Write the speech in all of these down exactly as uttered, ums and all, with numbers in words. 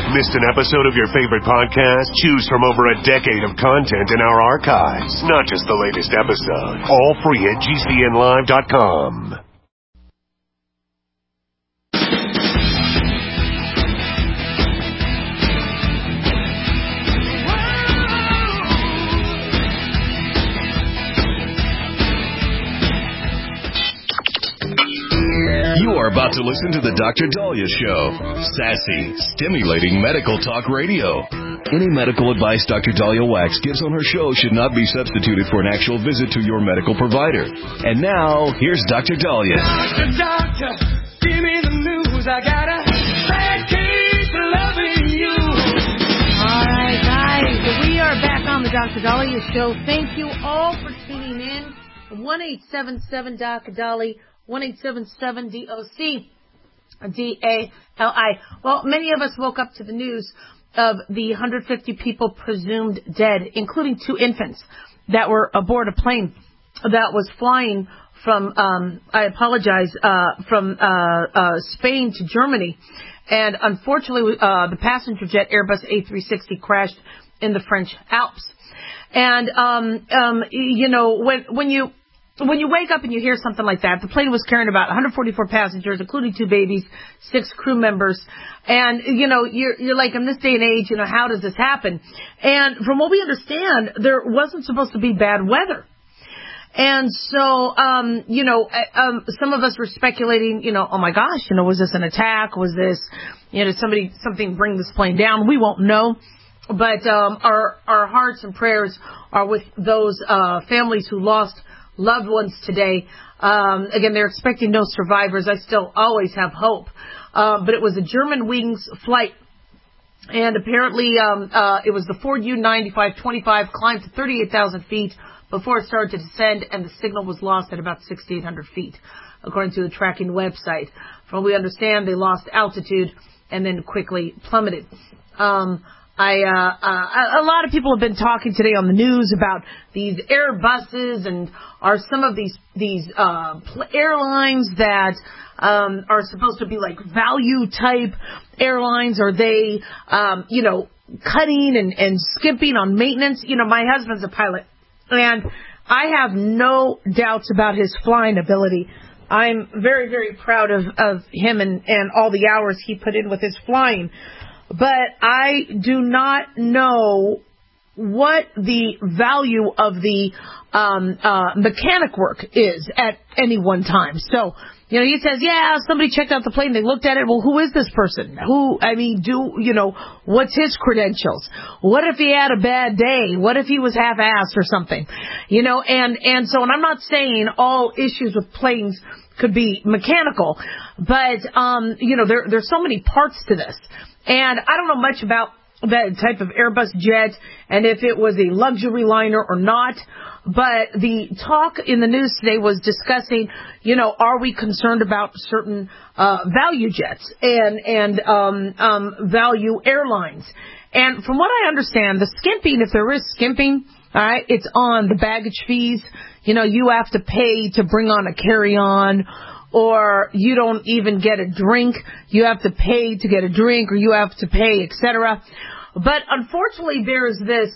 Missed an episode of your favorite podcast? Choose from over a decade of content in our archives, not just the latest episode. All free at G C N live dot com. You are about to listen to the Doctor Dahlia Show. Sassy, stimulating medical talk radio. Any medical advice Doctor Dahlia Wax gives on her show should not be substituted for an actual visit to your medical provider. And now, here's Doctor Dahlia. Doctor, doctor, give me the news. I got a bad case of loving you. All right, guys. We are back on the Doctor Dahlia Show. Thank you all for tuning in. one eight seven seven D O C Dahlia. one eight seven seven D O C D A L I. Well, many of us woke up to the news of the one hundred fifty people presumed dead, including two infants that were aboard a plane that was flying from, um, I apologize, uh, from uh, uh, Spain to Germany. And unfortunately, uh, the passenger jet Airbus A three sixty crashed in the French Alps. And, um, um, you know, when, when you... When you wake up and you hear something like that, the plane was carrying about one hundred forty-four passengers, including two babies, six crew members. And, you know, you're, you're like, in this day and age, you know, how does this happen? And from what we understand, there wasn't supposed to be bad weather. And so, um, you know, um, some of us were speculating, you know, oh my gosh, you know, was this an attack? Was this, you know, did somebody, something bring this plane down? We won't know. But, um, our, our hearts and prayers are with those, uh, families who lost loved ones today. Um, again, they're expecting no survivors. I still always have hope. Uh, but it was a Germanwings flight. And apparently, um, uh, it was the Ford U ninety-five twenty-five, climbed to thirty-eight thousand feet before it started to descend, and the signal was lost at about six thousand eight hundred feet, according to the tracking website. From what we understand, they lost altitude and then quickly plummeted. Um, I, uh, uh, a lot of people have been talking today on the news about these Airbuses, and are some of these, these, uh, airlines that, um, are supposed to be like value type airlines. Are they, um, you know, cutting and, and skimping on maintenance? You know, my husband's a pilot, and I have no doubts about his flying ability. I'm very, very proud of, of him and, and all the hours he put in with his flying. But I do not know what the value of the um, uh, mechanic work is at any one time. So, you know, he says, yeah, somebody checked out the plane, they looked at it. Well, who is this person? Who, I mean, do, you know, what's his credentials? What if he had a bad day? What if he was half-assed or something? You know, and, and so, and I'm not saying all issues with planes could be mechanical, but, um, you know, there, there's so many parts to this. And I don't know much about that type of Airbus jet and if it was a luxury liner or not. But the talk in the news today was discussing, you know, are we concerned about certain uh, value jets and, and um, um, value airlines? And from what I understand, the skimping, if there is skimping, all right, it's on the baggage fees. You know, you have to pay to bring on a carry-on, or you don't even get a drink. You have to pay to get a drink, or you have to pay, et cetera. But unfortunately, there is this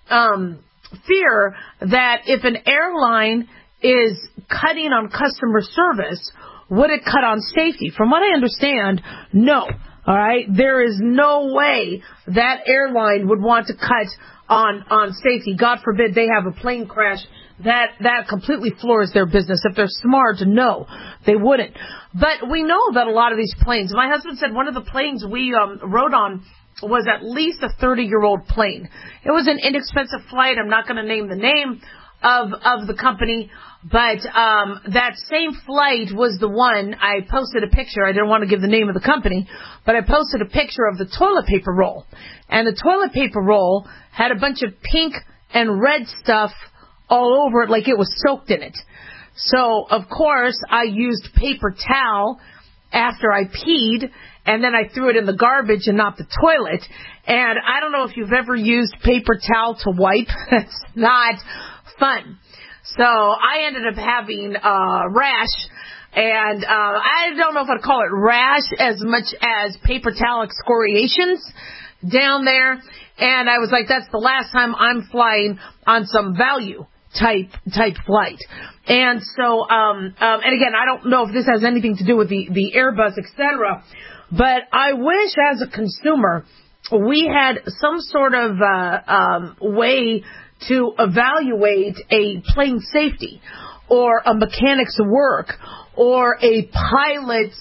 um, fear that if an airline is cutting on customer service, would it cut on safety? From what I understand, no. All right, there is no way that airline would want to cut on on safety. God forbid they have a plane crash. That that completely floors their business. If they're smart, no, they wouldn't. But we know that a lot of these planes, my husband said one of the planes we um, rode on was at least a thirty-year-old plane. It was an inexpensive flight. I'm not going to name the name of of the company, but um, that same flight was the one. I posted a picture. I didn't want to give the name of the company, but I posted a picture of the toilet paper roll. And the toilet paper roll had a bunch of pink and red stuff all over it, like it was soaked in it. So, of course, I used paper towel after I peed, and then I threw it in the garbage and not the toilet. And I don't know if you've ever used paper towel to wipe. It's not fun. So I ended up having a rash, And uh, I don't know if I'd call it rash as much as paper towel excoriations down there. And I was like, that's the last time I'm flying on some value type type flight. And so, um, um, and again, I don't know if this has anything to do with the, the Airbus, et cetera, but I wish as a consumer we had some sort of uh, um, way to evaluate a plane safety or a mechanic's work or a pilot's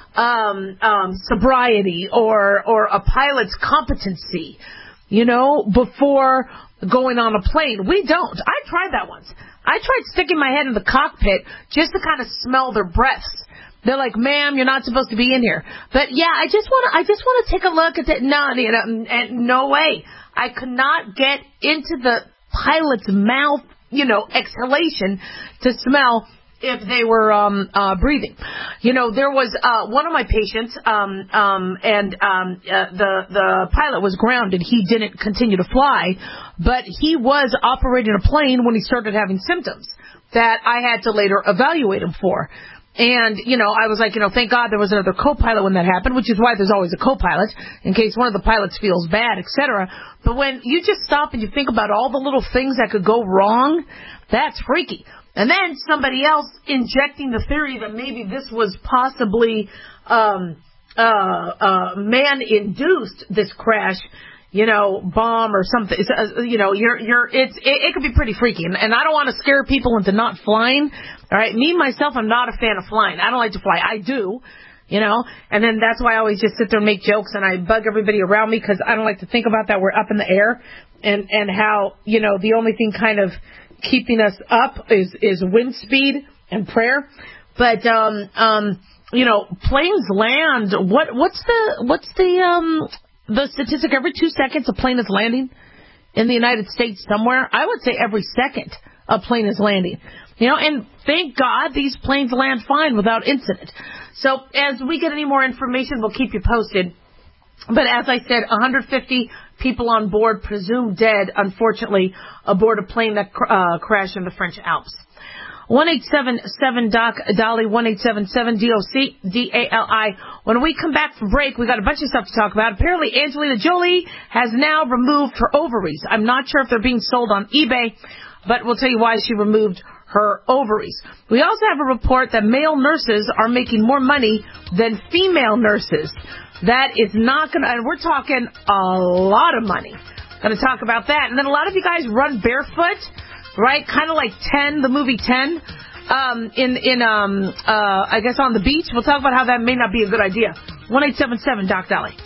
um, um, sobriety or or a pilot's competency, you know, before going on a plane. We don't. I tried that once. I tried sticking my head in the cockpit just to kind of smell their breaths. They're like, ma'am, you're not supposed to be in here. But yeah, I just want to, I just want to take a look at that. No, you know, and no way. I could not get into the pilot's mouth, you know, exhalation to smell if they were um uh breathing. You know, there was uh one of my patients um um and um uh, the the pilot was grounded. He didn't continue to fly, but he was operating a plane when he started having symptoms that I had to later evaluate him for. And, you know, I was like, you know, thank God there was another co-pilot when that happened, which is why there's always a co-pilot in case one of the pilots feels bad, et cetera. But when you just stop and you think about all the little things that could go wrong, that's freaky. And then somebody else injecting the theory that maybe this was possibly um, uh, uh, man-induced, this crash, you know, bomb or something. Uh, you know, you're, you're, it's, it, it could be pretty freaky. And, and I don't want to scare people into not flying. All right. Me, myself, I'm not a fan of flying. I don't like to fly. I do, you know, and then that's why I always just sit there and make jokes and I bug everybody around me because I don't like to think about that we're up in the air and, and how, you know, the only thing kind of keeping us up is, is wind speed and prayer. But, um, um, you know, planes land. What, what's the, what's the, um, the statistic? Every two seconds a plane is landing in the United States somewhere. I would say every second a plane is landing. You know, and thank God these planes land fine without incident. So as we get any more information, we'll keep you posted. But as I said, one hundred fifty people on board, presumed dead, unfortunately, aboard a plane that uh, crashed in the French Alps. one eight seven seven Doc Dolly, one eight seven seven D O C D A L I. When we come back from break, we got a bunch of stuff to talk about. Apparently, Angelina Jolie has now removed her ovaries. I'm not sure if they're being sold on eBay, but we'll tell you why she removed her ovaries. We also have a report that male nurses are making more money than female nurses. That is not going to, and we're talking a lot of money. Going to talk about that. And then a lot of you guys run barefoot, right? Kind of like ten, the movie ten, um, in, in, um, uh, I guess on the beach. We'll talk about how that may not be a good idea. one eight seven seven Doc Dolly.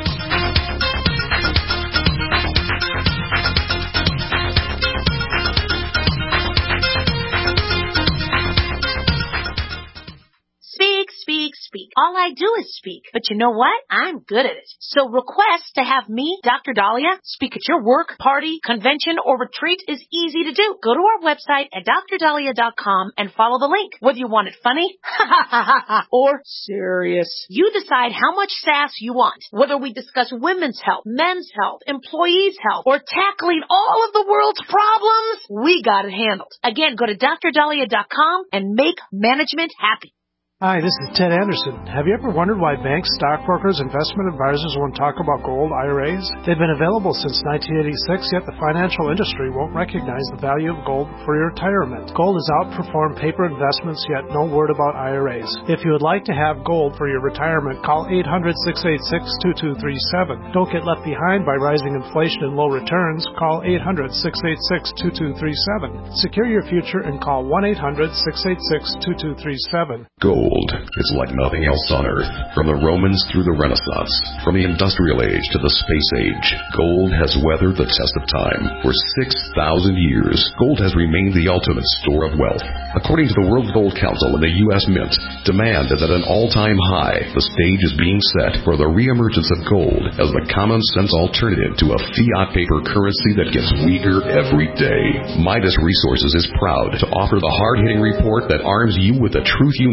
Speak, speak. All I do is speak. But you know what? I'm good at it. So request to have me, Doctor Dahlia, speak at your work, party, convention, or retreat is easy to do. Go to our website at dr dahlia dot com and follow the link. Whether you want it funny or serious, you decide how much sass you want. Whether we discuss women's health, men's health, employees' health, or tackling all of the world's problems, we got it handled. Again, go to dr dahlia dot com and make management happy. Hi, this is Ted Anderson. Have you ever wondered why banks, stockbrokers, investment advisors won't talk about gold I R As? They've been available since nineteen eighty-six, yet the financial industry won't recognize the value of gold for your retirement. Gold has outperformed paper investments, yet no word about I R As. If you would like to have gold for your retirement, call eight hundred, six eight six, two two three seven. Don't get left behind by rising inflation and low returns. Call eight hundred, six eight six, two two three seven. Secure your future and call one eight hundred, six eight six, two two three seven. Gold. It's like nothing else on Earth. From the Romans through the Renaissance, from the Industrial Age to the Space Age, gold has weathered the test of time. For six thousand years, gold has remained the ultimate store of wealth. According to the World Gold Council and the U S Mint, demand is at an all-time high. The stage is being set for the reemergence of gold as the common-sense alternative to a fiat paper currency that gets weaker every day. Midas Resources is proud to offer the hard-hitting report that arms you with the truth you need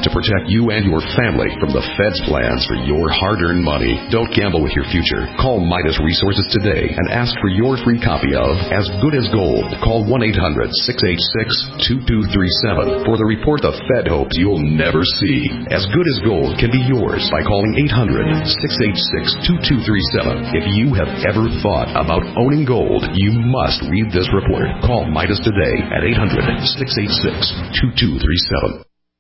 to protect you and your family from the Fed's plans for your hard-earned money. Don't gamble with your future. Call Midas Resources today and ask for your free copy of As Good as Gold. Call one eight hundred six eight six two two three seven for the report the Fed hopes you'll never see. As Good as Gold can be yours by calling eight hundred six eight six two two three seven. If you have ever thought about owning gold, you must read this report. Call Midas today at eight hundred six eight six two two three seven.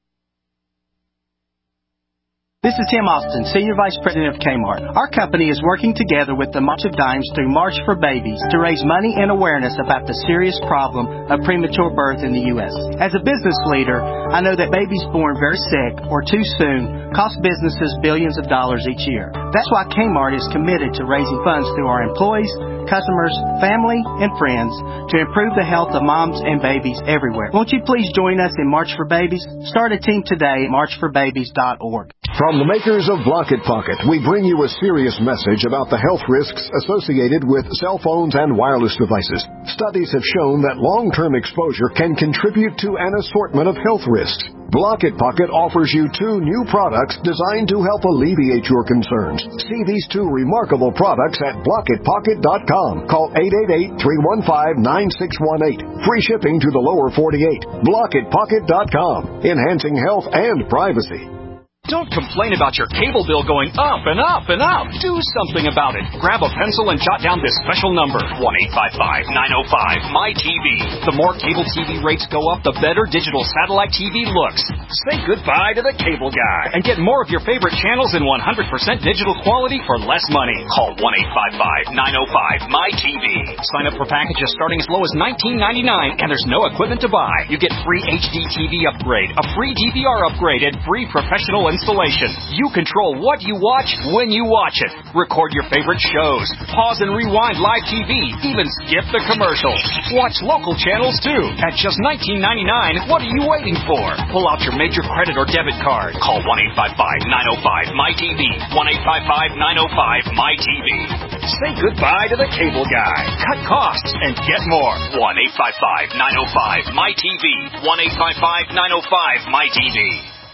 This is Tim Austin, Senior Vice President of Kmart. Our company is working together with the March of Dimes through March for Babies to raise money and awareness about the serious problem of premature birth in the U S As a business leader, I know that babies born very sick or too soon cost businesses billions of dollars each year. That's why Kmart is committed to raising funds through our employees, customers, family, and friends to improve the health of moms and babies everywhere. Won't you please join us in March for Babies? Start a team today at march for babies dot org. From the makers of Blocket Pocket, we bring you a serious message about the health risks associated with cell phones and wireless devices. Studies have shown that long-term exposure can contribute to an assortment of health risks. Blocket Pocket offers you two new products designed to help alleviate your concerns. See these two remarkable products at blocket pocket dot com. Call eight eight eight, three one five, nine six one eight. Free shipping to the lower forty-eight. blocket pocket dot com. Enhancing health and privacy. Don't complain about your cable bill going up and up and up. Do something about it. Grab a pencil and jot down this special number, one eight five five, nine oh five, M Y T V. The more cable T V rates go up, the better digital satellite T V looks. Say goodbye to the cable guy and get more of your favorite channels in one hundred percent digital quality for less money. Call one eight five five, nine oh five, M Y T V. Sign up for packages starting as low as nineteen ninety-nine, and there's no equipment to buy. You get free H D T V upgrade, a free D V R upgrade, and free professional installation. You control what you watch when you watch it. Record your favorite shows. Pause and rewind live T V. Even skip the commercials. Watch local channels too. At just nineteen ninety-nine, what are you waiting for? Pull out your major credit or debit card. Call one eight five five, nine oh five, M Y T V. one eight five five, nine oh five, M Y T V. Say goodbye to the cable guy. Cut costs and get more. one eight five five, nine oh five, M Y T V. one eight five five, nine oh five, M Y T V.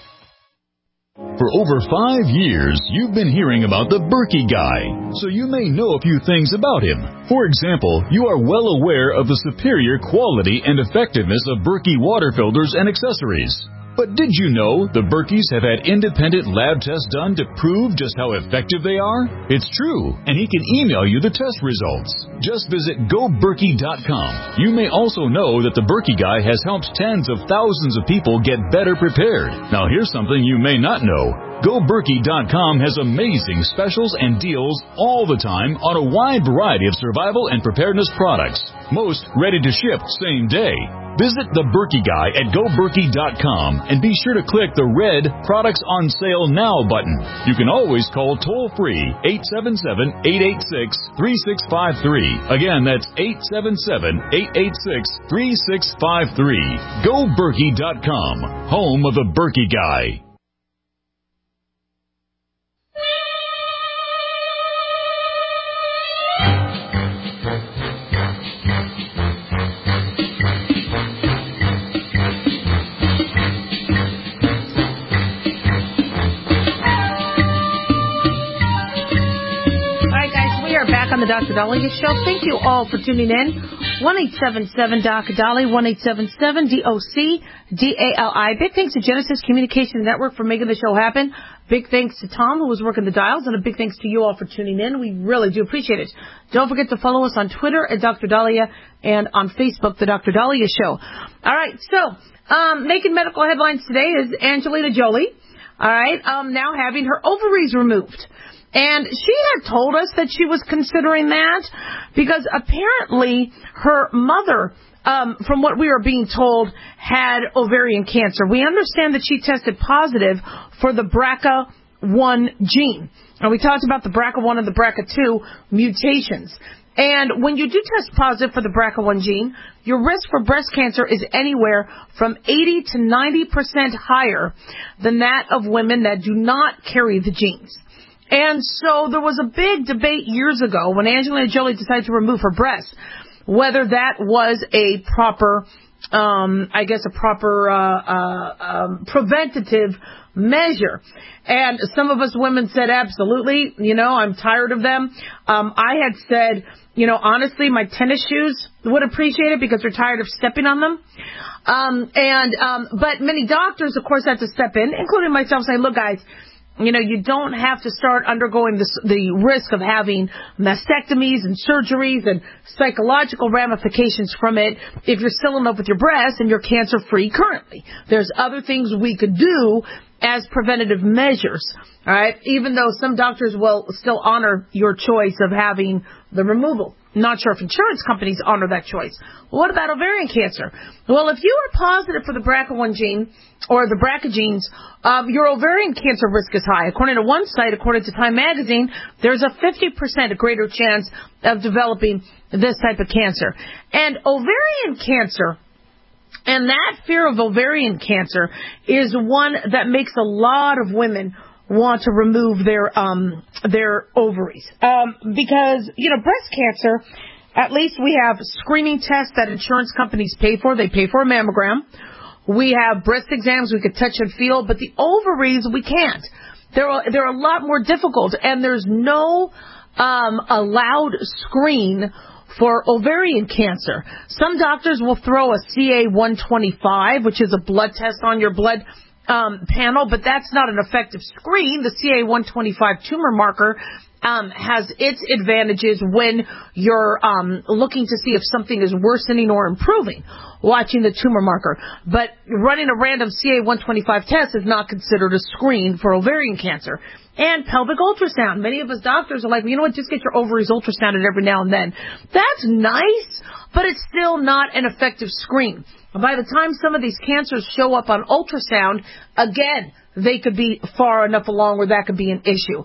For over five years, you've been hearing about the Berkey Guy, so you may know a few things about him. For example, you are well aware of the superior quality and effectiveness of Berkey water filters and accessories. But did you know the Berkeys have had independent lab tests done to prove just how effective they are? It's true, and he can email you the test results. Just visit go berkey dot com. You may also know that the Berkey Guy has helped tens of thousands of people get better prepared. Now here's something you may not know. go berkey dot com has amazing specials and deals all the time on a wide variety of survival and preparedness products. Most ready to ship same day. Visit the Berkey Guy at go berkey dot com and be sure to click the red Products on Sale Now button. You can always call toll-free eight seven seven, eight eight six, three six five three. Again, that's eight seven seven, eight eight six, three six five three. go berkey dot com, home of the Berkey Guy. On the Doctor Dahlia Show. Thank you all for tuning in. one eight seven seven, D O C, Dali, one eight seven seven, D O C, D A L I. Big thanks to Genesis Communication Network for making the show happen. Big thanks to Tom, who was working the dials, and a big thanks to you all for tuning in. We really do appreciate it. Don't forget to follow us on Twitter at Doctor Dahlia and on Facebook, The Doctor Dahlia Show. All right, so um, making medical headlines today is Angelina Jolie, all right, um, now having her ovaries removed. And she had told us that she was considering that because apparently her mother, um, from what we are being told, had ovarian cancer. We understand that she tested positive for the B R C A one gene. And we talked about the B R C A one and the B R C A two mutations. And when you do test positive for the B R C A one gene, your risk for breast cancer is anywhere from eighty to ninety percent higher than that of women that do not carry the genes. And so there was a big debate years ago when Angelina Jolie decided to remove her breasts, whether that was a proper um, I guess, a proper uh, uh, um, preventative measure. And some of us women said, absolutely, you know, I'm tired of them. Um, I had said, you know, honestly, my tennis shoes would appreciate it because we're tired of stepping on them. Um, and, um, but many doctors, of course, had to step in, including myself, saying, look, guys, you know, you don't have to start undergoing this, the risk of having mastectomies and surgeries and psychological ramifications from it if you're still in love with your breast and you're cancer-free currently. There's other things we could do as preventative measures, all right, even though some doctors will still honor your choice of having the removal. Not sure if insurance companies honor that choice. What about ovarian cancer? Well, if you are positive for the B R C A one gene or the B R C A genes, um, your ovarian cancer risk is high. According to one site, according to Time Magazine, there's a fifty percent greater chance of developing this type of cancer. And ovarian cancer, and that fear of ovarian cancer is one that makes a lot of women want to remove their um their ovaries. Um because, you know, breast cancer, at least we have screening tests that insurance companies pay for. They pay for a mammogram. We have breast exams we could touch and feel, but the ovaries we can't. They're they're a lot more difficult, and there's no um allowed screen for ovarian cancer. Some doctors will throw a C A one twenty-five, which is a blood test on your blood um, panel, but that's not an effective screen. The C A one twenty-five tumor marker um, has its advantages when you're um, looking to see if something is worsening or improving, watching the tumor marker. But running a random C A one twenty-five test is not considered a screen for ovarian cancer. And pelvic ultrasound. Many of us doctors are like, well, you know what, just get your ovaries ultrasounded every now and then. That's nice, but it's still not an effective screen. By the time some of these cancers show up on ultrasound, again, they could be far enough along where that could be an issue.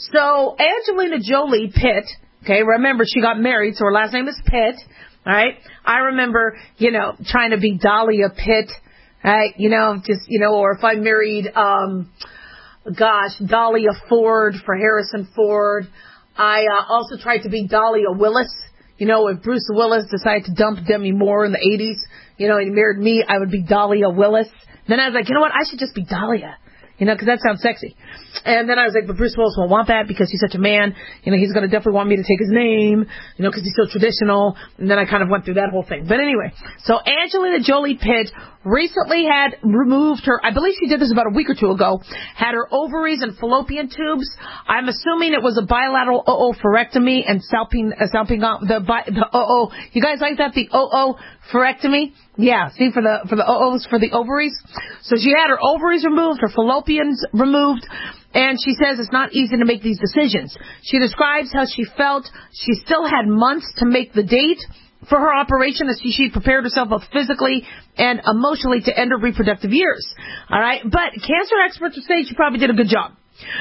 So Angelina Jolie Pitt, okay, remember she got married, so her last name is Pitt, all right? I remember, you know, trying to be Dahlia Pitt, right? You know, just, you know, or if I married, um, gosh, Dahlia Ford for Harrison Ford. I uh, also tried to be Dahlia Willis. You know, if Bruce Willis decided to dump Demi Moore in the eighties, you know, and he married me, I would be Dahlia Willis. Then I was like, you know what, I should just be Dahlia. You know, because that sounds sexy. And then I was like, but Bruce Willis won't want that because he's such a man. You know, he's going to definitely want me to take his name, you know, because he's so traditional. And then I kind of went through that whole thing. But anyway, so Angelina Jolie Pitt recently had removed her, I believe she did this about a week or two ago, had her ovaries and fallopian tubes. I'm assuming it was a bilateral oophorectomy and salping, uh, salping, the, the O O. You guys like that? The O O phorectomy? Yeah, see, for the for the O Os, for the ovaries. So she had her ovaries removed, her fallopians removed, and she says it's not easy to make these decisions. She describes how she felt. She still had months to make the date for her operation as she, she prepared herself both physically and emotionally to end her reproductive years. All right, but cancer experts are saying she probably did a good job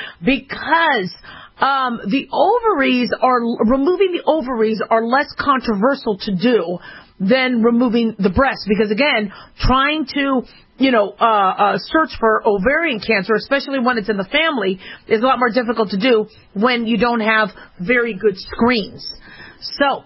because um, the ovaries are, removing the ovaries are less controversial to do than removing the breast, because again, trying to, you know, uh, uh, search for ovarian cancer, especially when it's in the family, is a lot more difficult to do when you don't have very good screens. So,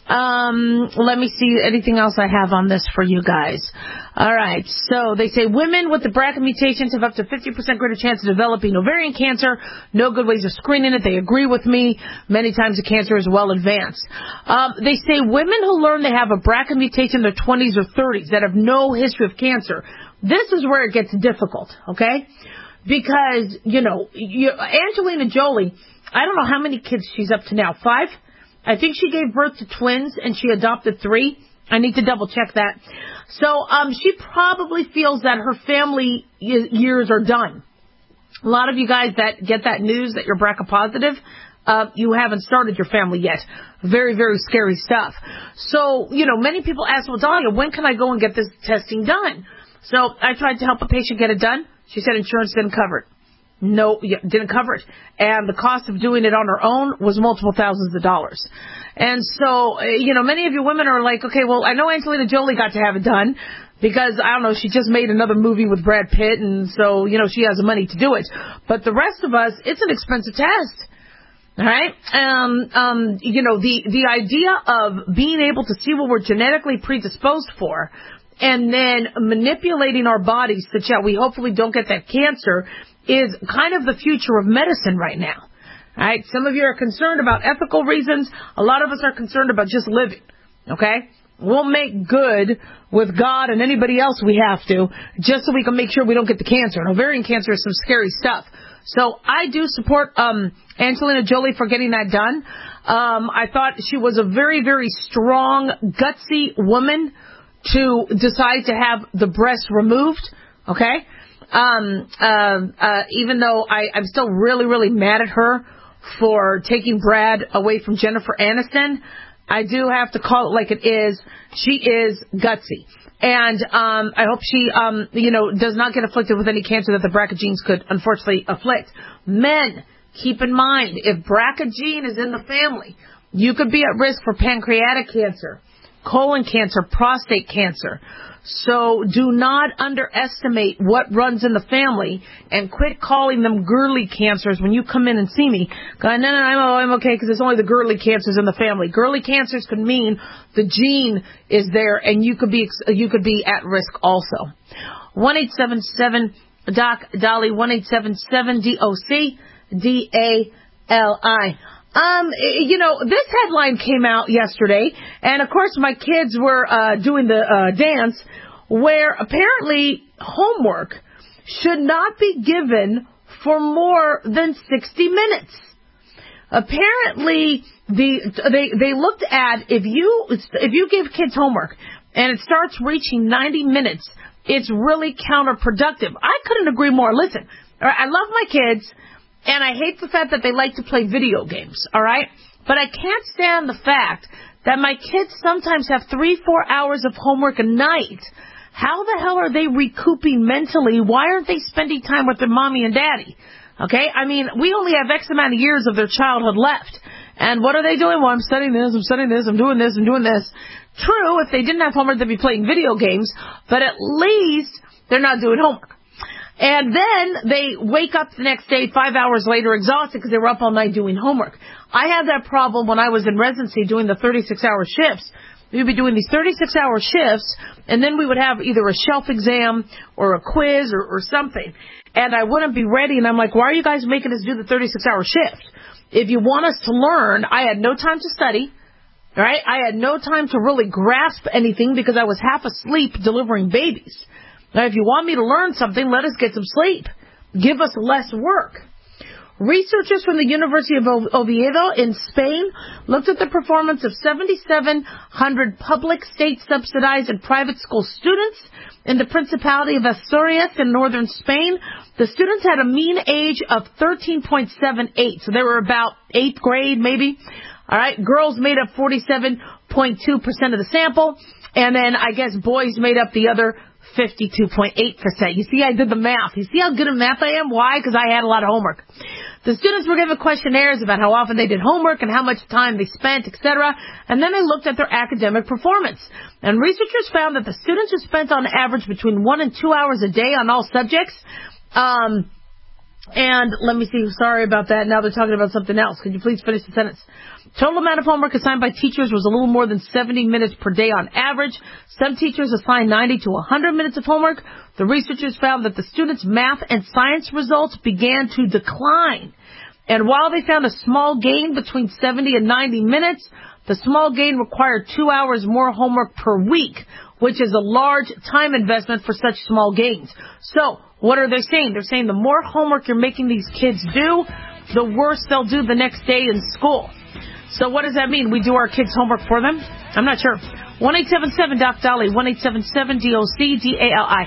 um, let me see anything else I have on this for you guys. All right. So they say women with the B R C A mutations have up to fifty percent greater chance of developing ovarian cancer. No good ways of screening it. They agree with me. Many times the cancer is well advanced. Um, they say women who learn they have a B R C A mutation in their twenties or thirties that have no history of cancer. This is where it gets difficult, okay? Because, you know, you, Angelina Jolie, I don't know how many kids she's up to now. Five? I think she gave birth to twins and she adopted three. I need to double check that. So um, she probably feels that her family y- years are done. A lot of you guys that get that news that you're B R C A positive, uh, you haven't started your family yet. Very, very scary stuff. So, you know, many people ask, well, Dahlia, when can I go and get this testing done? So I tried to help a patient get it done. She said insurance didn't cover it. No, didn't cover it. And the cost of doing it on her own was multiple thousands of dollars. And so, you know, many of you women are like, okay, well, I know Angelina Jolie got to have it done because, I don't know, she just made another movie with Brad Pitt, and so, you know, she has the money to do it. But the rest of us, it's an expensive test. All right? Um, um, you know, the, the idea of being able to see what we're genetically predisposed for and then manipulating our bodies such that we hopefully don't get that cancer is kind of the future of medicine right now. All right? Some of you are concerned about ethical reasons. A lot of us are concerned about just living. Okay? We'll make good with God and anybody else we have to, just so we can make sure we don't get the cancer. And ovarian cancer is some scary stuff. So I do support um Angelina Jolie for getting that done. Um, I thought she was a very, very strong, gutsy woman to decide to have the breast removed. Okay? Um, uh, uh, even though I, I'm still really, really mad at her for taking Brad away from Jennifer Aniston, I do have to call it like it is. She is gutsy. And um, I hope she, um, you know, does not get afflicted with any cancer that the B R C A genes could unfortunately afflict. Men, keep in mind, if B R C A gene is in the family, you could be at risk for pancreatic cancer, colon cancer, prostate cancer. So do not underestimate what runs in the family, and quit calling them girly cancers when you come in and see me. Go, no, no, I'm, I'm okay because it's only the girly cancers in the family. Girly cancers could mean the gene is there, and you could be you could be at risk also. one eight seven seven Doc Dolly, one eight seven seven D O C D A L I. Um, you know, this headline came out yesterday, and of course my kids were uh, doing the uh, dance, where apparently homework should not be given for more than sixty minutes. Apparently, the they they looked at if you if you give kids homework and it starts reaching ninety minutes, it's really counterproductive. I couldn't agree more. Listen, I love my kids. And I hate the fact that they like to play video games, all right? But I can't stand the fact that my kids sometimes have three, four hours of homework a night. How the hell are they recouping mentally? Why aren't they spending time with their mommy and daddy? Okay? I mean, we only have X amount of years of their childhood left. And what are they doing? Well, I'm studying this, I'm studying this, I'm doing this, I'm doing this. True, if they didn't have homework, they'd be playing video games. But at least they're not doing homework. And then they wake up the next day five hours later exhausted because they were up all night doing homework. I had that problem when I was in residency doing the thirty-six hour shifts. We would be doing these thirty-six hour shifts, and then we would have either a shelf exam or a quiz or, or something. And I wouldn't be ready, and I'm like, why are you guys making us do the thirty-six hour shift? If you want us to learn, I had no time to study. All right? I had no time to really grasp anything because I was half asleep delivering babies. Now, if you want me to learn something, let us get some sleep. Give us less work. Researchers from the University of Oviedo in Spain looked at the performance of seventy-seven hundred public, state, subsidized, and private school students in the Principality of Asturias in northern Spain. The students had a mean age of thirteen point seven eight, so they were about eighth grade maybe. All right, girls made up forty-seven point two percent of the sample, and then I guess boys made up the other fifty-two point eight percent. You see, I did the math. You see how good at math I am? Why? Because I had a lot of homework. The students were given questionnaires about how often they did homework and how much time they spent, et cetera. And then they looked at their academic performance. And researchers found that the students who spent on average between one and two hours a day on all subjects. Um, and let me see. Sorry about that. Now they're talking about something else. Could you please finish the sentence? Total amount of homework assigned by teachers was a little more than seventy minutes per day on average. Some teachers assigned ninety to one hundred minutes of homework. The researchers found that the students' math and science results began to decline. And while they found a small gain between seventy and ninety minutes, the small gain required two hours more homework per week, which is a large time investment for such small gains. So, what are they saying? They're saying the more homework you're making these kids do, the worse they'll do the next day in school. So what does that mean? We do our kids' homework for them? I'm not sure. one eight seven seven Doc Dolly, one eight seven seven D O C D A L I.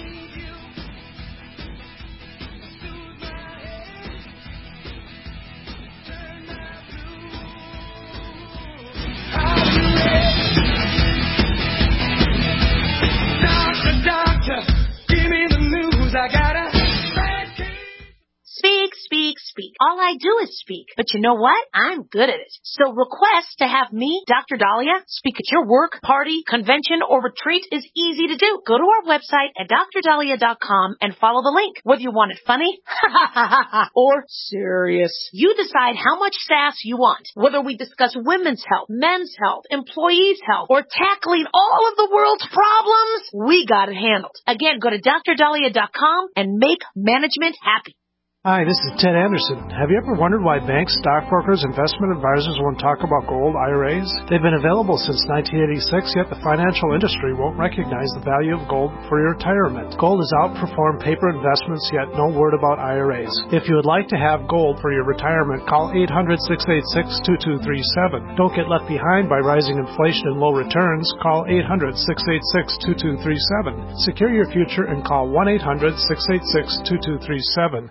Doctor, doctor, give me the news. I got a Speak, speak, speak. All I do is speak. But you know what? I'm good at it. So request to have me, Doctor Dahlia, speak at your work, party, convention, or retreat is easy to do. Go to our website at dr dahlia dot com and follow the link. Whether you want it funny or serious, you decide how much sass you want. Whether we discuss women's health, men's health, employees' health, or tackling all of the world's problems, we got it handled. Again, go to dr dahlia dot com and make management happy. Hi, this is Ted Anderson. Have you ever wondered why banks, stockbrokers, investment advisors won't talk about gold I R As? They've been available since nineteen eighty-six, yet the financial industry won't recognize the value of gold for your retirement. Gold has outperformed paper investments, yet no word about I R As. If you would like to have gold for your retirement, call eight hundred, six eight six, two two three seven. Don't get left behind by rising inflation and low returns. Call eight hundred, six eight six, two two three seven. Secure your future and call one eight hundred, six eight six, two two three seven.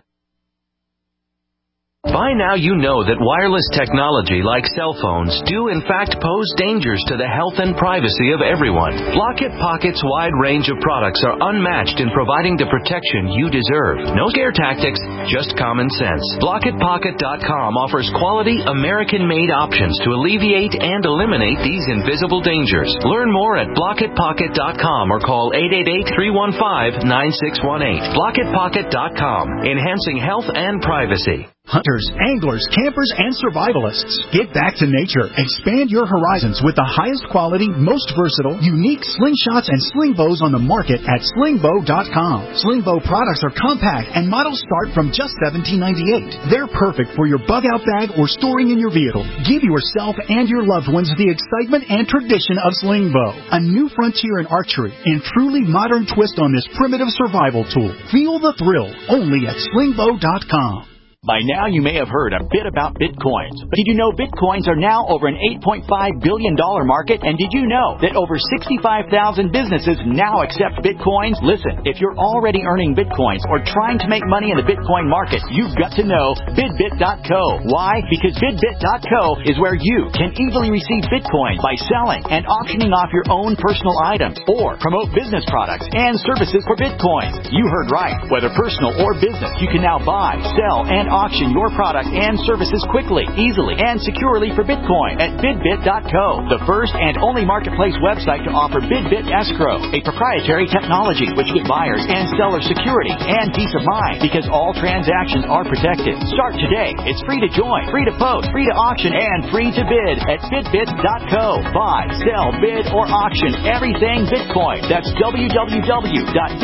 By now you know that wireless technology like cell phones do in fact pose dangers to the health and privacy of everyone. Blockit Pocket's wide range of products are unmatched in providing the protection you deserve. No scare tactics, just common sense. Blockit Pocket dot com offers quality American-made options to alleviate and eliminate these invisible dangers. Learn more at Blockit Pocket dot com or call eight eight eight, three one five, nine six one eight. Blockit Pocket dot com, enhancing health and privacy. Hunters, anglers, campers, and survivalists. Get back to nature. Expand your horizons with the highest quality, most versatile, unique slingshots and sling bows on the market at sling bow dot com. Sling bow products are compact and models start from just seventeen ninety-eight. They're perfect for your bug-out bag or storing in your vehicle. Give yourself and your loved ones the excitement and tradition of sling bow. A new frontier in archery and truly modern twist on this primitive survival tool. Feel the thrill only at sling bow dot com. By now, you may have heard a bit about Bitcoins. But did you know Bitcoins are now over an eight point five billion dollars market? And did you know that over sixty-five thousand businesses now accept Bitcoins? Listen, if you're already earning Bitcoins or trying to make money in the Bitcoin market, you've got to know bidbit dot co. Why? Because bidbit dot co is where you can easily receive Bitcoin by selling and auctioning off your own personal items or promote business products and services for Bitcoins. You heard right. Whether personal or business, you can now buy, sell, and auction your product and services quickly, easily, and securely for Bitcoin at bidbit dot co, the first and only marketplace website to offer BidBit Escrow, a proprietary technology which gives buyers and sellers security and peace of mind because all transactions are protected. Start today. It's free to join, free to post, free to auction, and free to bid at bidbit dot co. Buy, sell, bid, or auction everything Bitcoin. That's w w w dot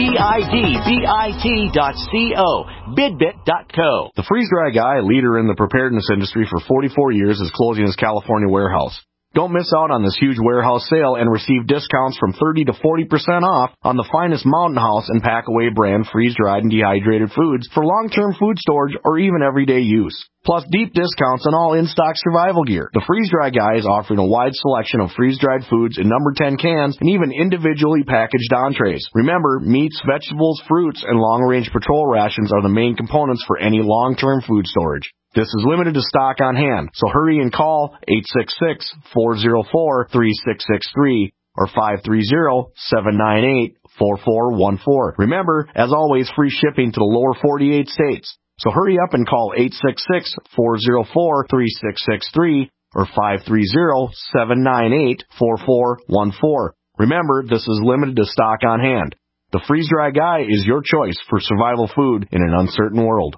bidbit dot co. bidbit dot co. The freeze-dry guy, a leader in the preparedness industry for forty-four years, is closing his California warehouse. Don't miss out on this huge warehouse sale and receive discounts from thirty to forty percent off on the finest Mountain House and Packaway brand freeze-dried and dehydrated foods for long-term food storage or even everyday use. Plus deep discounts on all in-stock survival gear. The Freeze-Dry Guy is offering a wide selection of freeze-dried foods in number ten cans and even individually packaged entrees. Remember, meats, vegetables, fruits, and long-range patrol rations are the main components for any long-term food storage. This is limited to stock on hand, so hurry and call eight six six, four zero four, three six six three or five three zero, seven nine eight, four four one four. Remember, as always, free shipping to the lower forty-eight states. So hurry up and call eight six six, four zero four, three six six three or five three zero, seven nine eight, four four one four. Remember, this is limited to stock on hand. The Freeze-Dry Guy is your choice for survival food in an uncertain world.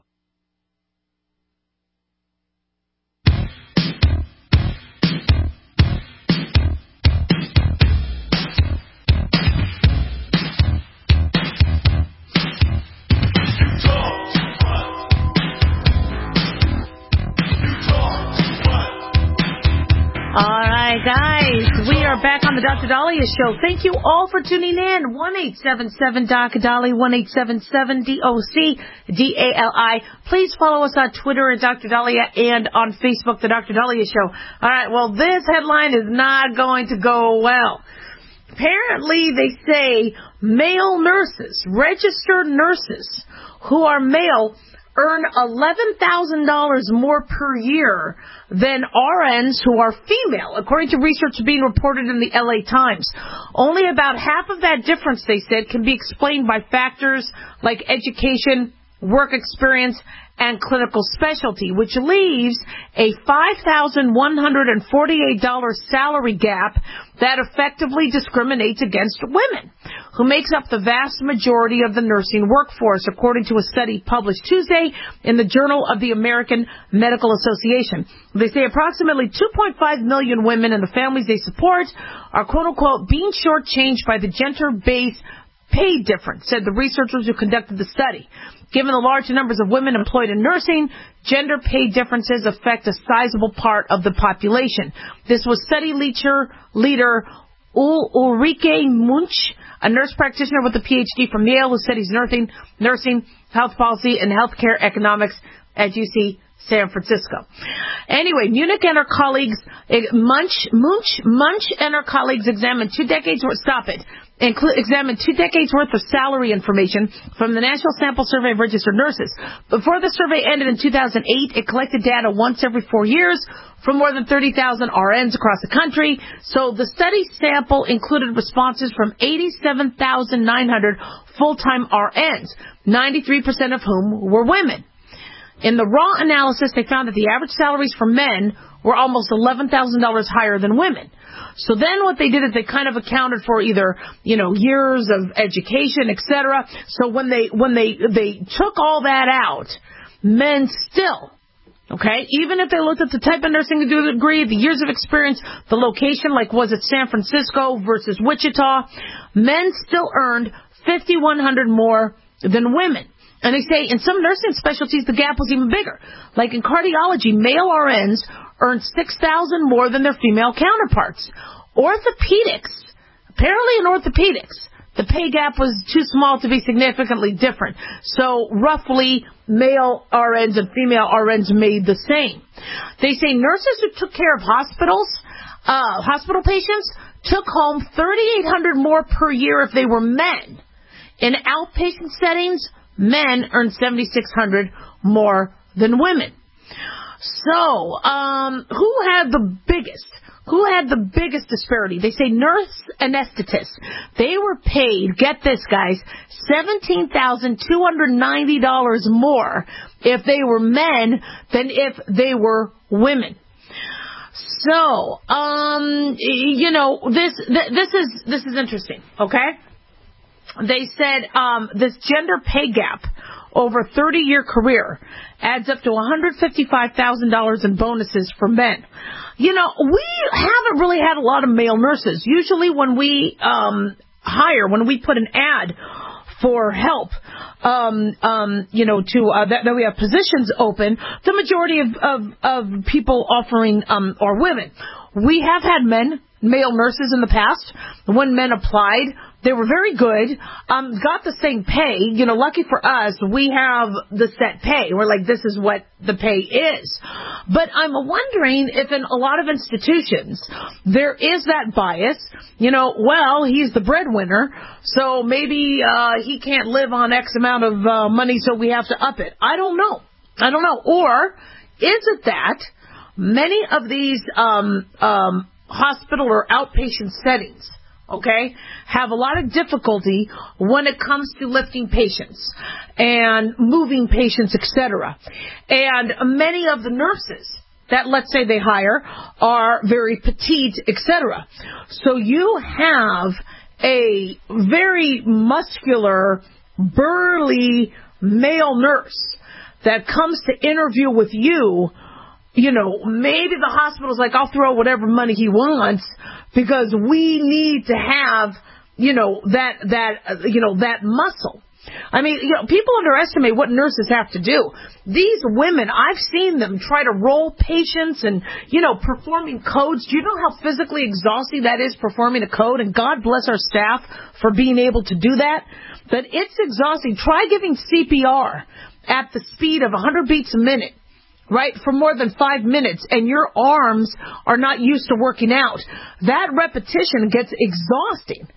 Guys, we are back on the Doctor Dahlia Show. Thank you all for tuning in. one eight seven seven D O C Dali, one eight seven seven D O C D A L I. Please follow us on Twitter at Doctor Dahlia and on Facebook, the Doctor Dahlia Show. All right, well, this headline is not going to go well. Apparently, they say male nurses, registered nurses who are male, earn eleven thousand dollars more per year than R Ns who are female, according to research being reported in the L A Times. Only about half of that difference, they said, can be explained by factors like education, work experience, and clinical specialty, which leaves a five thousand one hundred forty-eight dollars salary gap that effectively discriminates against women, who makes up the vast majority of the nursing workforce, according to a study published Tuesday in the Journal of the American Medical Association. They say approximately two point five million women and the families they support are, quote-unquote, being shortchanged by the gender-based pay difference, said the researchers who conducted the study. Given the large numbers of women employed in nursing, gender pay differences affect a sizable part of the population. This was study leader, leader Ulrike Munch, a nurse practitioner with a P H D from Yale, who studies nursing, nursing, health policy, and healthcare economics at U C San Francisco. Anyway, Munich and her colleagues, Munch, Munch, Munch and her colleagues examined two decades worth, stop it, inclu- examined two decades worth of salary information from the National Sample Survey of Registered Nurses. Before the survey ended in two thousand eight, it collected data once every four years from more than thirty thousand R Ns across the country. So the study sample included responses from eighty-seven thousand nine hundred full-time R Ns, ninety-three percent of whom were women. In the raw analysis, they found that the average salaries for men were almost eleven thousand dollars higher than women. So then what they did is they kind of accounted for either, you know, years of education, et cetera. So when they, when they, they took all that out, men still, okay, even if they looked at the type of nursing to do the degree, the years of experience, the location, like was it San Francisco versus Wichita, men still earned five thousand one hundred dollars more than women. And they say in some nursing specialties, the gap was even bigger. Like in cardiology, male R Ns earned six thousand dollars more than their female counterparts. Orthopedics, apparently in orthopedics, the pay gap was too small to be significantly different. So roughly, male R Ns and female R Ns made the same. They say nurses who took care of hospitals, uh, hospital patients, took home three thousand eight hundred dollars more per year if they were men. In outpatient settings, men earn seven thousand six hundred dollars more than women. So, um, who had the biggest, who had the biggest disparity? They say nurse anesthetists. They were paid, get this guys, seventeen thousand two hundred ninety dollars more if they were men than if they were women. So, um, you know, this, th- this is, this is interesting, okay? They said um, this gender pay gap over a thirty-year career adds up to one hundred fifty-five thousand dollars in bonuses for men. You know, we haven't really had a lot of male nurses. Usually when we um, hire, when we put an ad for help, um, um, you know, to uh, that, that we have positions open, the majority of, of, of people offering um, are women. We have had men, male nurses in the past. When men applied, they were very good, um, got the same pay. You know, lucky for us, we have the set pay. We're like, this is what the pay is. But I'm wondering if in a lot of institutions, there is that bias. You know, well, he's the breadwinner, so maybe uh, he can't live on X amount of uh, money, so we have to up it. I don't know. I don't know. Or is it that many of these um, um, hospital or outpatient settings, okay, have a lot of difficulty when it comes to lifting patients and moving patients, et cetera. And many of the nurses that, let's say, they hire are very petite, et cetera. So you have a very muscular, burly male nurse that comes to interview with you. You know, maybe the hospital's like, I'll throw whatever money he wants because we need to have, you know, that, that, uh, you know, that muscle. I mean, you know, people underestimate what nurses have to do. These women, I've seen them try to roll patients and, you know, performing codes. Do you know how physically exhausting that is, performing a code? And God bless our staff for being able to do that. But it's exhausting. Try giving C P R at the speed of one hundred beats a minute, right, for more than five minutes, and your arms are not used to working out. That repetition gets exhausting.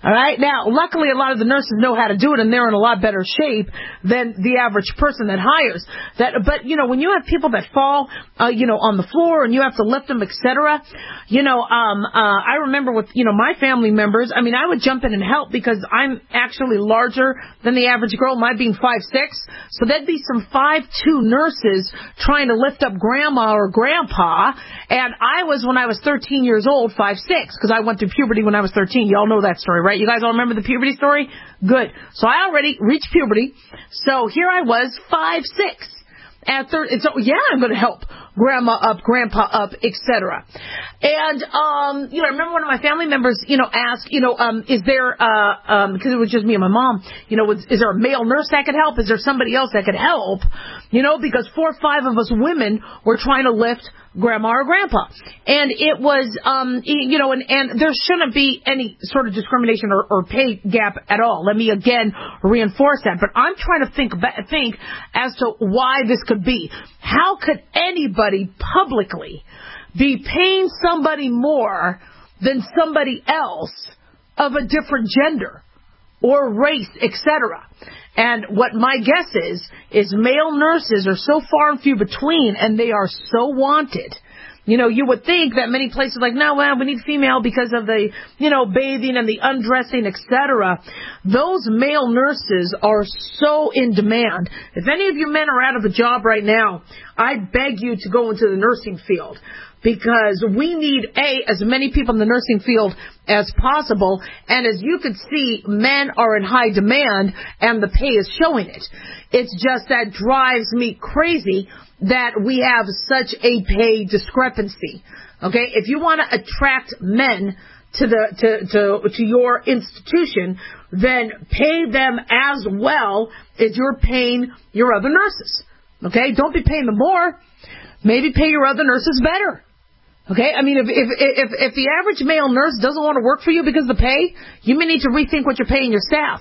All right. Now, luckily, a lot of the nurses know how to do it, and they're in a lot better shape than the average person that hires. That, but you know, when you have people that fall, uh, you know, on the floor, and you have to lift them, et cetera. You know, um, uh, I remember with you know my family members. I mean, I would jump in and help because I'm actually larger than the average girl, my being five six. So there'd be some five two nurses trying to lift up grandma or grandpa, and I was when I was thirteen years old, five six, because I went through puberty when I was thirteen. Y'all know that story, right? You guys all remember the puberty story? Good. So I already reached puberty. So here I was, five six. At third, so yeah, I'm going to help grandma up, grandpa up, et cetera. And um, you know, I remember one of my family members, you know, asked, you know, um, is there, uh, um, because it was just me and my mom, you know, was, is there a male nurse that could help? Is there somebody else that could help? You know, because four or five of us women were trying to lift grandma or grandpa. And it was, um, you know, and, and there shouldn't be any sort of discrimination or, or pay gap at all. Let me again reinforce that. But I'm trying to think, think as to why this could be. How could anybody publicly be paying somebody more than somebody else of a different gender or race, et cetera? And what my guess is, is male nurses are so far and few between, and they are so wanted. You know, you would think that many places like, no, well, we need female because of the, you know, bathing and the undressing, et cetera. Those male nurses are so in demand. If any of you men are out of a job right now, I beg you to go into the nursing field. Because we need, A, as many people in the nursing field as possible. And as you can see, men are in high demand, and the pay is showing it. It's just that drives me crazy that we have such a pay discrepancy. Okay? If you want to attract men to the to, to, to your institution, then pay them as well as you're paying your other nurses. Okay? Don't be paying them more. Maybe pay your other nurses better. Okay, I mean, if, if if if the average male nurse doesn't want to work for you because of the pay, you may need to rethink what you're paying your staff.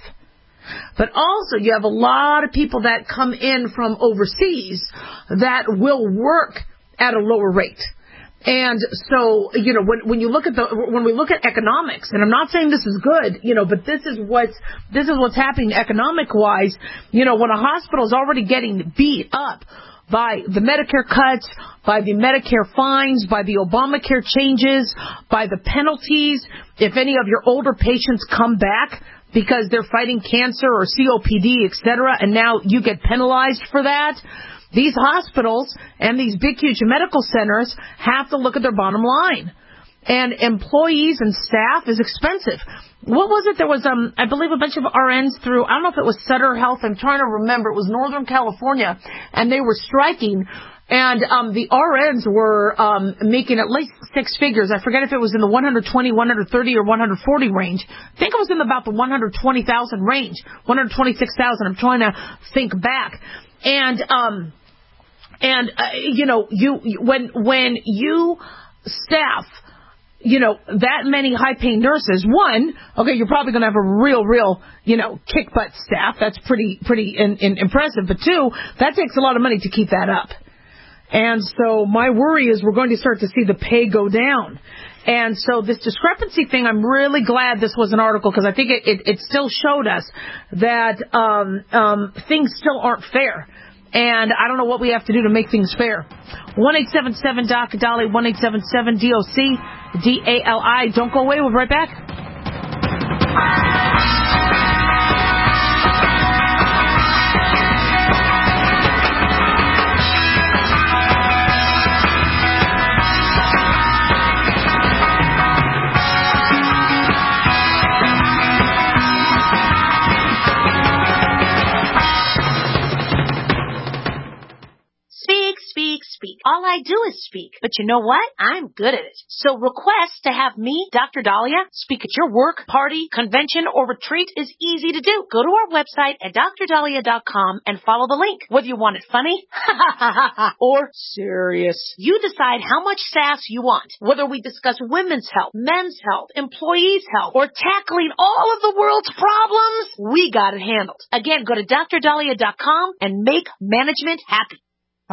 But also, you have a lot of people that come in from overseas that will work at a lower rate. And so, you know, when when you look at the when we look at economics, and I'm not saying this is good, you know, but this is what's this is what's happening economic wise. You know, when a hospital is already getting beat up by the Medicare cuts, by the Medicare fines, by the Obamacare changes, by the penalties. If any of your older patients come back because they're fighting cancer or C O P D, et cetera, and now you get penalized for that, these hospitals and these big, huge medical centers have to look at their bottom line. And employees and staff is expensive. What was it? There was, um, I believe, a bunch of R Ns through, I don't know if it was Sutter Health. I'm trying to remember. It was Northern California, and they were striking. And um, the R Ns were um, making at least six figures. I forget if it was in the one hundred twenty, one hundred thirty, or one hundred forty range. I think it was in about the one hundred twenty thousand range, one hundred twenty-six thousand. I'm trying to think back. And, um, and uh, you know, you when when you staff, you know, that many high-paying nurses, one, okay, you're probably going to have a real, real, you know, kick-butt staff. That's pretty, pretty in, in, impressive. But two, that takes a lot of money to keep that up. And so my worry is we're going to start to see the pay go down. And so this discrepancy thing, I'm really glad this was an article because I think it, it, it still showed us that um, um, things still aren't fair. And I don't know what we have to do to make things fair. one eight seven seven D O C Dolly, one eight seven seven D O C D A L I. Don't go away. We'll be right back. Speak. All I do is speak. But you know what? I'm good at it. So request to have me, Doctor Dahlia, speak at your work, party, convention, or retreat is easy to do. Go to our website at dr dahlia dot com and follow the link. Whether you want it funny or serious, you decide how much sass you want. Whether we discuss women's health, men's health, employees' health, or tackling all of the world's problems, we got it handled. Again, go to dr dahlia dot com and make management happy.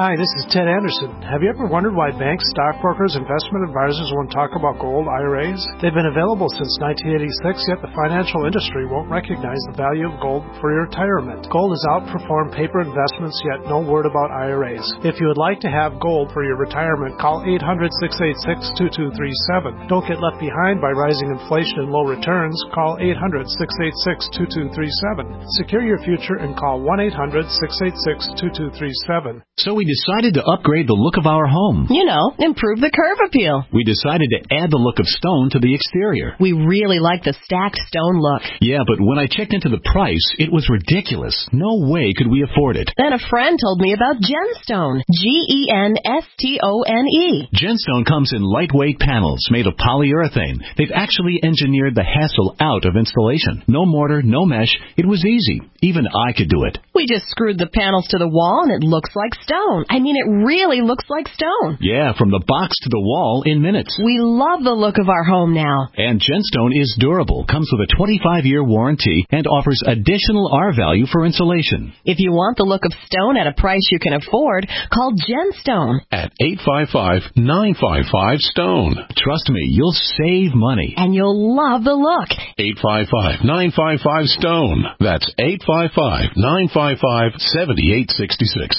Hi, this is Ted Anderson. Have you ever wondered why banks, stockbrokers, investment advisors won't talk about gold I R As? They've been available since nineteen eighty-six, yet the financial industry won't recognize the value of gold for your retirement. Gold has outperformed paper investments, yet no word about I R As. If you would like to have gold for your retirement, call eight hundred, six eight six, two two three seven. Don't get left behind by rising inflation and low returns. Call eight hundred, six eight six, two two three seven. Secure your future and call one eight hundred, six eight six, two two three seven. So we decided to upgrade the look of our home. You know, improve the curb appeal. We decided to add the look of stone to the exterior. We really like the stacked stone look. Yeah, but when I checked into the price, it was ridiculous. No way could we afford it. Then a friend told me about Genstone. G E N S T O N E. Genstone comes in lightweight panels made of polyurethane. They've actually engineered the hassle out of installation. No mortar, no mesh. It was easy. Even I could do it. We just screwed the panels to the wall and it looks like stone. I mean, it really looks like stone. Yeah, from the box to the wall in minutes. We love the look of our home now. And Genstone is durable, comes with a twenty-five year warranty, and offers additional R value for insulation. If you want the look of stone at a price you can afford, call Genstone at eight five five, nine five five, STONE. Trust me, you'll save money. And you'll love the look. eight five five, nine five five, STONE. That's eight five five, nine five five, seven eight six six.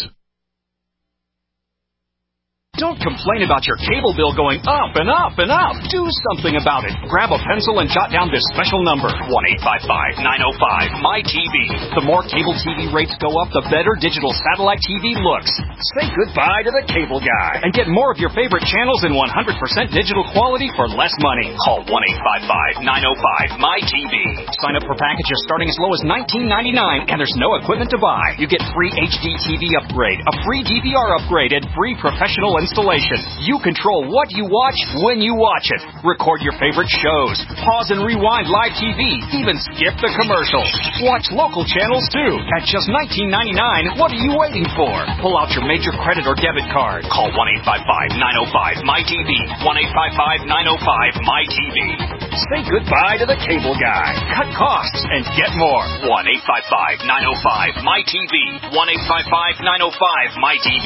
Don't complain about your cable bill going up and up and up. Do something about it. Grab a pencil and jot down this special number, one eight five five, nine oh five, M Y T V. The more cable T V rates go up, the better digital satellite T V looks. Say goodbye to the cable guy and get more of your favorite channels in one hundred percent digital quality for less money. Call one eight five five, nine oh five, M Y T V. Sign up for packages starting as low as nineteen ninety-nine, and there's no equipment to buy. You get free H D T V upgrade, a free D V R upgrade, and free professional installation. You control what you watch when you watch it. Record your favorite shows. Pause and rewind live T V. Even skip the commercials. Watch local channels too. At just nineteen ninety-nine, what are you waiting for? Pull out your major credit or debit card. Call one eight five five, nine oh five, M Y T V. one eight five five, nine oh five, M Y T V. Say goodbye to the cable guy. Cut costs and get more. one eight five five, nine oh five, M Y T V. one eight five five, nine oh five, M Y T V.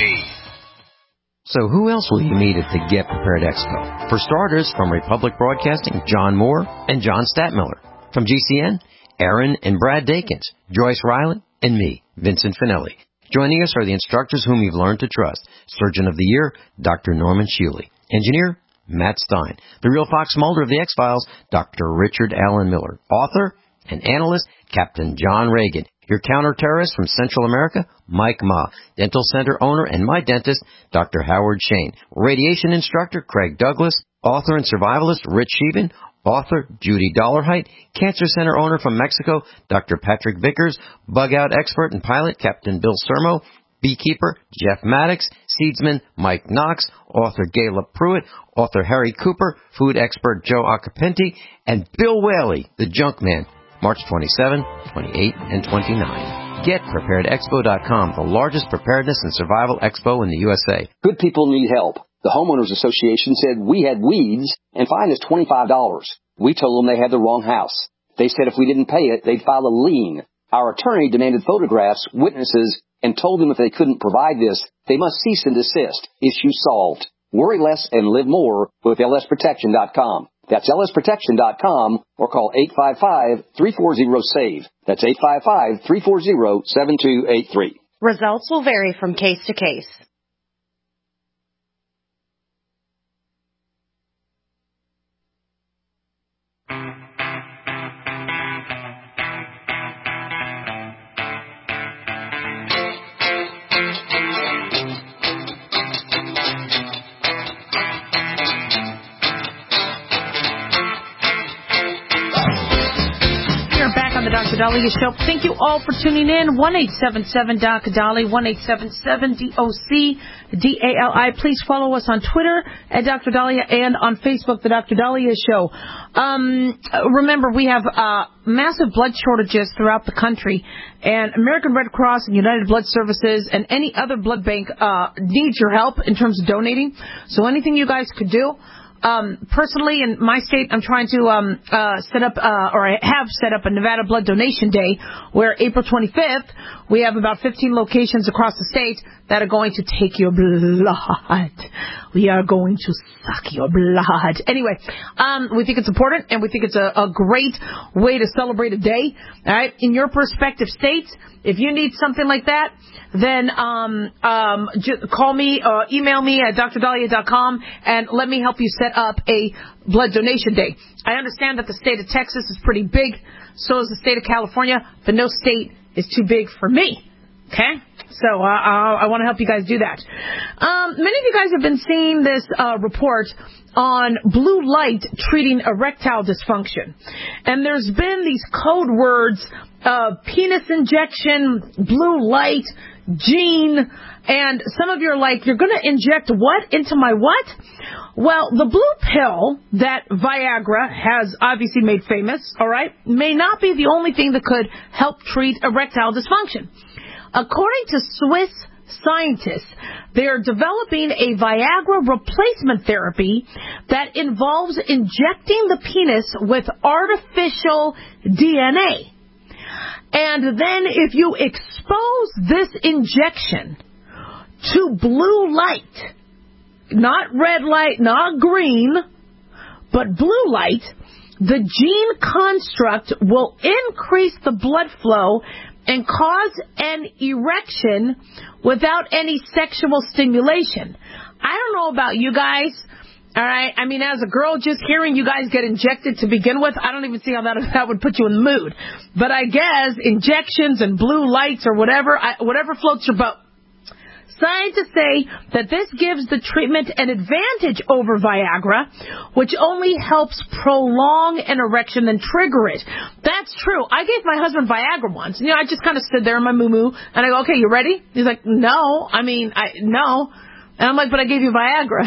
So who else will you meet at the Get Prepared Expo? For starters, from Republic Broadcasting, John Moore and John Statmiller. From G C N, Aaron and Brad Dakins, Joyce Ryland, and me, Vincent Finelli. Joining us are the instructors whom you've learned to trust. Surgeon of the Year, Doctor Norman Shealy. Engineer, Matt Stein. The real Fox Mulder of the X-Files, Doctor Richard Allen Miller. Author and analyst, Captain John Reagan. Your counter-terrorist from Central America, Mike Ma. Dental center owner and my dentist, Doctor Howard Shane. Radiation instructor, Craig Douglas. Author and survivalist, Rich Sheevan. Author, Judy Dollarhite. Cancer center owner from Mexico, Doctor Patrick Vickers. Bug-out expert and pilot, Captain Bill Sermo. Beekeeper, Jeff Maddox. Seedsman, Mike Knox. Author, Gayla Pruitt. Author, Harry Cooper. Food expert, Joe Acapenti. And Bill Whaley, the junk man. March twenty-seventh, twenty-eighth, and twenty-ninth. Get Prepared Expo dot com, the largest preparedness and survival expo in the U S A. Good people need help. The Homeowners Association said we had weeds and fined us twenty-five dollars. We told them they had the wrong house. They said if we didn't pay it, they'd file a lien. Our attorney demanded photographs, witnesses, and told them if they couldn't provide this, they must cease and desist. Issue solved. Worry less and live more with L S protection dot com. That's L S protection dot com or call eight five five, three four zero, S A V E. That's eight five five, three four zero, seven two eight three. Results will vary from case to case. Doctor Dahlia Show. Thank you all for tuning in. one eight seven seven, D O C, Dolly, one eight seven seven, D O C, D A L I. Please follow us on Twitter at Doctor Dahlia and on Facebook, The Doctor Dahlia Show. Um, remember, we have uh, massive blood shortages throughout the country, and American Red Cross and United Blood Services and any other blood bank uh, needs your help in terms of donating. So anything you guys could do, Um, personally, in my state, I'm trying to um, uh, set up, uh, or I have set up a Nevada Blood Donation Day, where April twenty-fifth, we have about fifteen locations across the state that are going to take your blood. We are going to suck your blood. Anyway, um, we think it's important, and we think it's a, a great way to celebrate a day. All right, in your respective states, if you need something like that, then um, um, j- call me, uh, email me at d r dahlia dot com, and let me help you set up a blood donation day. I understand that the state of Texas is pretty big, so is the state of California, but no state is too big for me. Okay? So uh, I want to help you guys do that. Um, many of you guys have been seeing this uh, report on blue light treating erectile dysfunction. And there's been these code words, uh, penis injection, blue light, gene, and some of you are like, you're going to inject what into my what? Well, the blue pill that Viagra has obviously made famous, all right, may not be the only thing that could help treat erectile dysfunction. According to Swiss scientists, they are developing a Viagra replacement therapy that involves injecting the penis with artificial D N A. And then if you expose this injection to blue light, not red light, not green, but blue light, the gene construct will increase the blood flow and cause an erection without any sexual stimulation. I don't know about you guys, all right? I mean, as a girl, just hearing you guys get injected to begin with, I don't even see how that, that would put you in the mood. But I guess injections and blue lights or whatever, I, whatever floats your boat. Scientists say that this gives the treatment an advantage over Viagra, which only helps prolong an erection than trigger it. That's true. I gave my husband Viagra once. You know, I just kind of stood there in my moo-moo, and I go, okay, you ready? He's like, no. I mean, I no. And I'm like, but I gave you Viagra.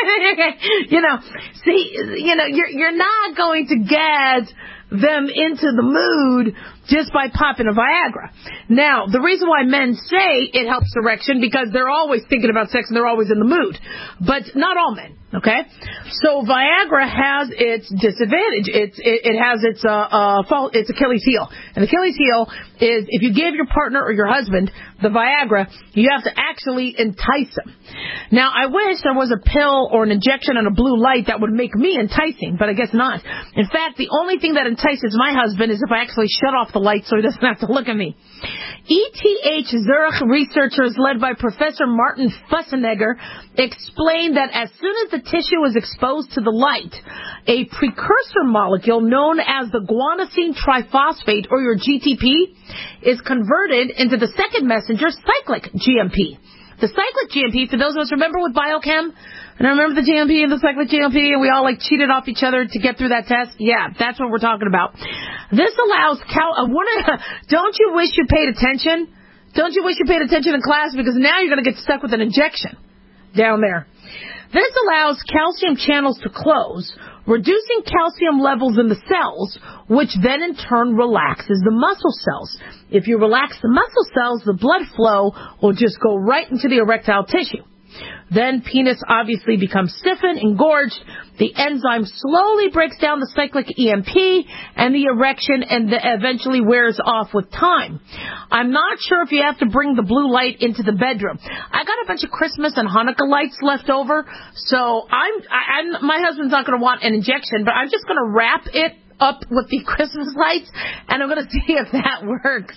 you know, see, you know, you're you're not going to get them into the mood just by popping a Viagra. Now, the reason why men say it helps erection because they're always thinking about sex and they're always in the mood. But not all men, okay? So Viagra has its disadvantage. It's, it, it has its, uh, uh, fault, its Achilles heel. And Achilles heel is if you give your partner or your husband the Viagra, you have to actually entice them. Now, I wish there was a pill or an injection and a blue light that would make me enticing, but I guess not. In fact, the only thing that entices my husband is if I actually shut off the light so he doesn't have to look at me. E T H Zurich researchers led by Professor Martin Fussenegger explained that as soon as the tissue is exposed to the light, a precursor molecule known as the guanosine triphosphate, or your G T P, is converted into the second messenger, cyclic G M P. The cyclic G M P, for those of us remember with Biochem, and I remember the G M P and the cyclic G M P, and we all like cheated off each other to get through that test. Yeah, that's what we're talking about. This allows cal. Uh, one of, don't you wish you paid attention? Don't you wish you paid attention in class? Because now you're going to get stuck with an injection down there. This allows calcium channels to close, reducing calcium levels in the cells, which then in turn relaxes the muscle cells. If you relax the muscle cells, the blood flow will just go right into the erectile tissue. Then penis obviously becomes stiffened, engorged. The enzyme slowly breaks down the cyclic E M P, and the erection and the eventually wears off with time. I'm not sure if you have to bring the blue light into the bedroom. I got a bunch of Christmas and Hanukkah lights left over, so I'm, I, I'm my husband's not going to want an injection, but I'm just going to wrap it up with the Christmas lights, and I'm going to see if that works.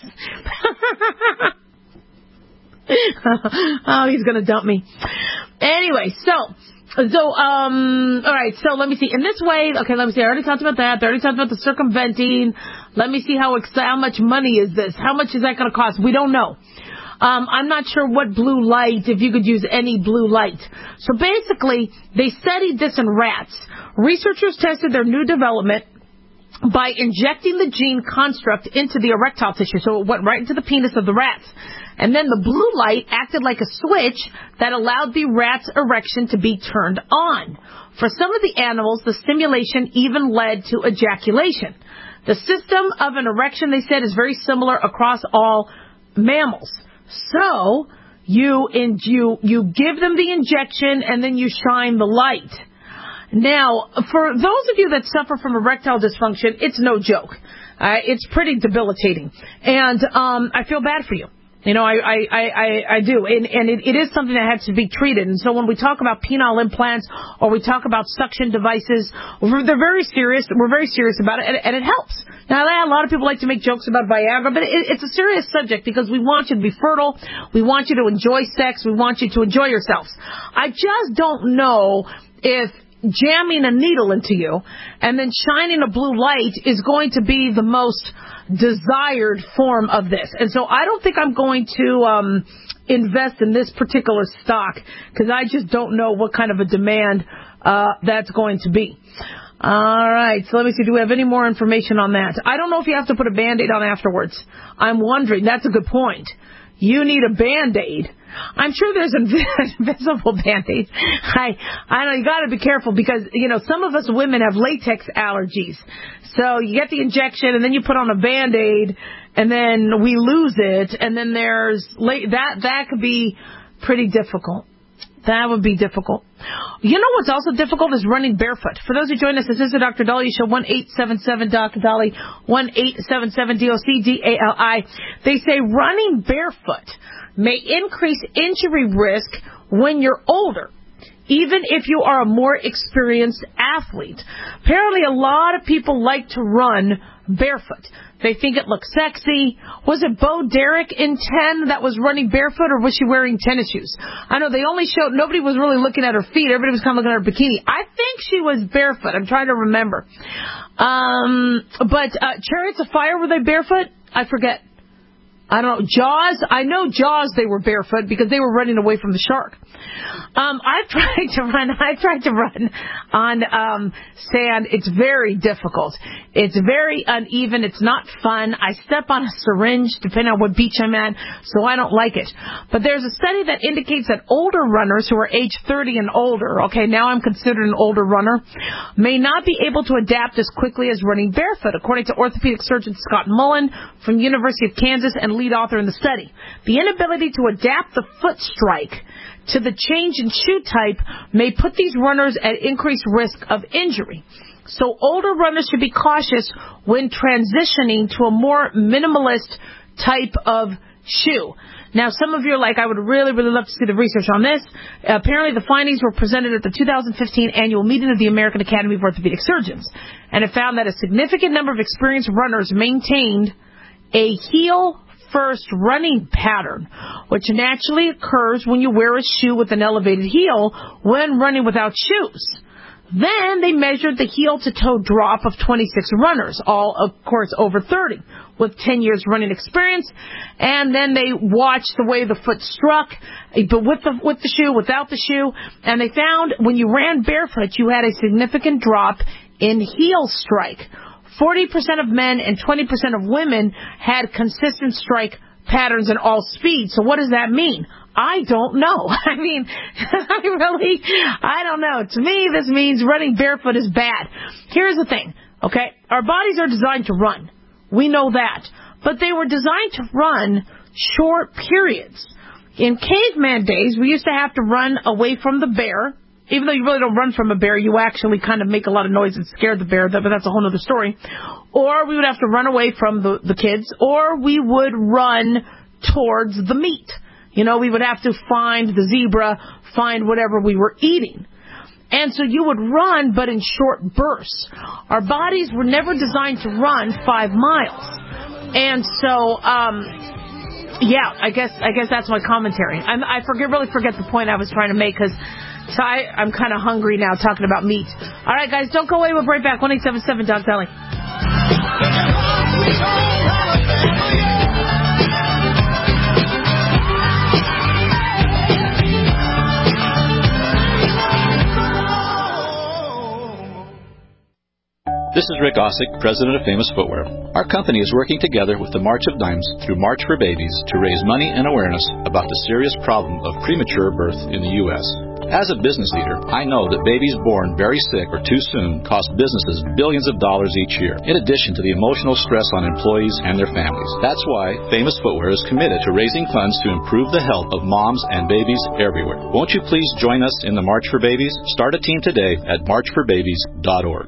Oh, he's going to dump me. Anyway, so, so, um, all right, so let me see. In this way, okay, let me see. I already talked about that. I already talked about the circumventing. Let me see how, how much money is this? How much is that going to cost? We don't know. Um, I'm not sure what blue light, if you could use any blue light. So basically, they studied this in rats. Researchers tested their new development by injecting the gene construct into the erectile tissue. So it went right into the penis of the rats. And then the blue light acted like a switch that allowed the rat's erection to be turned on. For some of the animals, the stimulation even led to ejaculation. The system of an erection, they said, is very similar across all mammals. So you, in, you, you give them the injection and then you shine the light. Now, for those of you that suffer from erectile dysfunction, it's no joke. Uh, it's pretty debilitating. And um, I feel bad for you. You know, I I, I, I do. And, and it, it is something that has to be treated. And so when we talk about penile implants or we talk about suction devices, we're, they're very serious. We're very serious about it, and, and it helps. Now, a lot of people like to make jokes about Viagra, but it, it's a serious subject because we want you to be fertile. We want you to enjoy sex. We want you to enjoy yourselves. I just don't know if jamming a needle into you and then shining a blue light is going to be the most desired form of this. And so I don't think I'm going to um, invest in this particular stock because I just don't know what kind of a demand uh, that's going to be. All right, so let me see. Do we have any more information on that? I don't know if you have to put a Band-Aid on afterwards. I'm wondering. That's a good point. You need a Band-Aid. I'm sure there's invisible Band-Aids. I, I know you got to be careful because, you know, some of us women have latex allergies. So you get the injection and then you put on a Band-Aid and then we lose it. And then there's late, that, that could be pretty difficult. That would be difficult. You know what's also difficult is running barefoot. For those who join us, this is the Doctor Dahlia Show, one eight seven seven D O C Dali, one eight seven seven D O C D A L I. They say running barefoot may increase injury risk when you're older, even if you are a more experienced athlete. Apparently, a lot of people like to run barefoot. They think it looks sexy. Was it Bo Derek in ten that was running barefoot, or was she wearing tennis shoes? I know they only showed, nobody was really looking at her feet. Everybody was kind of looking at her bikini. I think she was barefoot. I'm trying to remember. Um, but uh, Chariots of Fire, were they barefoot? I forget. I don't know. Jaws? I know Jaws, they were barefoot because they were running away from the shark. Um, I've tried to run, I've tried to run on, um, sand. It's very difficult. It's very uneven. It's not fun. I step on a syringe depending on what beach I'm at, so I don't like it. But there's a study that indicates that older runners who are age thirty and older, okay, now I'm considered an older runner, may not be able to adapt as quickly as running barefoot, according to orthopedic surgeon Scott Mullen from the University of Kansas and lead author in the study. The inability to adapt the foot strike to the change in shoe type may put these runners at increased risk of injury. So older runners should be cautious when transitioning to a more minimalist type of shoe. Now, some of you are like, I would really, really love to see the research on this. Uh, apparently, the findings were presented at the two thousand fifteen annual meeting of the American Academy of Orthopedic Surgeons. And it found that a significant number of experienced runners maintained a heel first running pattern, which naturally occurs when you wear a shoe with an elevated heel when running without shoes. Then they measured the heel-to-toe drop of twenty-six runners, all, of course, over thirty, with ten years running experience. And then they watched the way the foot struck, but with the, with the shoe, without the shoe. And they found when you ran barefoot, you had a significant drop in heel strike. forty percent of men and twenty percent of women had consistent strike patterns in all speeds. So what does that mean? I don't know. I mean, I really, I don't know. To me, this means running barefoot is bad. Here's the thing, okay? Our bodies are designed to run. We know that. But they were designed to run short periods. In caveman days, we used to have to run away from the bear. Even though you really don't run from a bear, you actually kind of make a lot of noise and scare the bear, but that's a whole other story. Or we would have to run away from the, the kids, or we would run towards the meat. You know, we would have to find the zebra, find whatever we were eating. And so you would run, but in short bursts. Our bodies were never designed to run five miles. And so, um, yeah, I guess I guess that's my commentary. I'm, I forget, really forget the point I was trying to make because so I, I'm kind of hungry now talking about meat. All right, guys, don't go away. We'll be right back. one eight seven seven Doc Dali. This is Rick Ossick, president of Famous Footwear. Our company is working together with the March of Dimes through March for Babies to raise money and awareness about the serious problem of premature birth in the U S As a business leader, I know that babies born very sick or too soon cost businesses billions of dollars each year, in addition to the emotional stress on employees and their families. That's why Famous Footwear is committed to raising funds to improve the health of moms and babies everywhere. Won't you please join us in the March for Babies? Start a team today at march for babies dot org.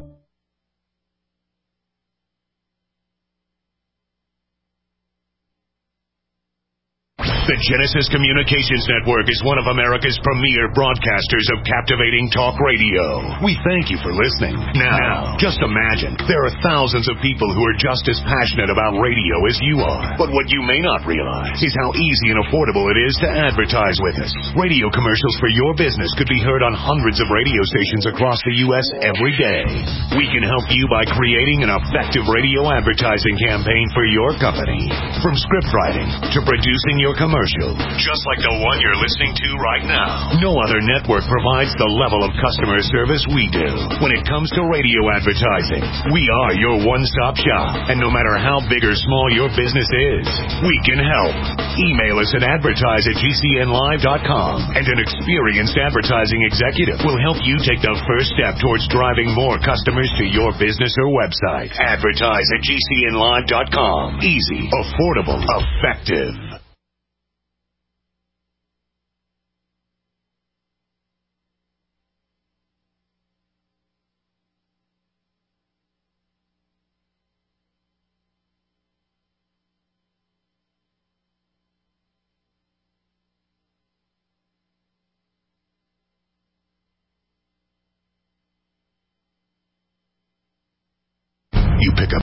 The Genesis Communications Network is one of America's premier broadcasters of captivating talk radio. We thank you for listening. Now, just imagine, there are thousands of people who are just as passionate about radio as you are. But what you may not realize is how easy and affordable it is to advertise with us. Radio commercials for your business could be heard on hundreds of radio stations across the U S every day. We can help you by creating an effective radio advertising campaign for your company. From script writing to producing your commercial. Commercial, just like the one you're listening to right now. No other network provides the level of customer service we do. When it comes to radio advertising, we are your one-stop shop. And no matter how big or small your business is, we can help. Email us at advertise at g c n live dot com, and an experienced advertising executive will help you take the first step towards driving more customers to your business or website. Advertise at g c n live dot com. Easy, affordable, effective. You pick up